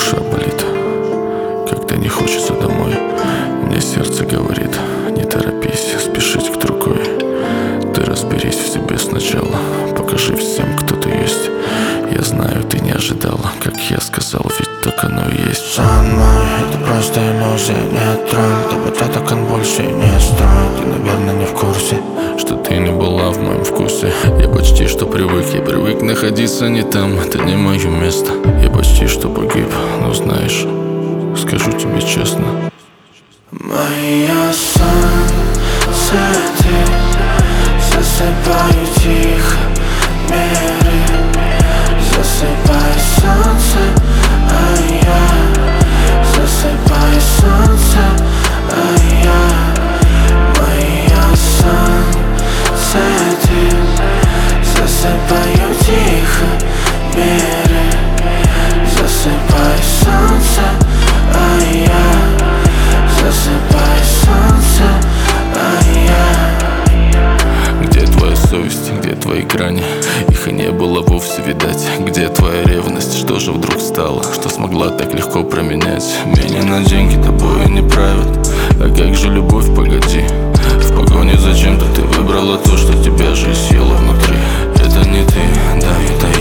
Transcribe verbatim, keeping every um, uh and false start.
душа болит, когда не хочется домой. Мне сердце говорит: не торопись спешить к другой. Ты разберись в себе сначала, покажи всем, кто ты есть. Я знаю, ты не ожидала, как я сказал, ведь так оно и есть. Сон мой, это просто иллюзия, нет тролль. Ты вот это он больше не строит. Ты, наверное, не в курсе, что ты не была в моем вкусе. Я почти что привык, я привык находиться не там. Это не мое место, я почти что погиб. Но знаешь, скажу тебе честно, моя солнце, засыпаю тихо, миры. Засыпай, солнце, а я засыпай, солнце, а я. Моя солнце, засыпаю тихо, миры. Засыпай, солнце, а я засыпай, солнце, а я. Где твоя совесть, где твои грани? Их и не было вовсе видать. Где твоя ревность, что же вдруг стало, что смогла так легко променять? Меня на деньги тобой не правят. А как же любовь, погоди. В погоне зачем-то ты выбрала то, что тебя же съело внутри. Это не ты, да, это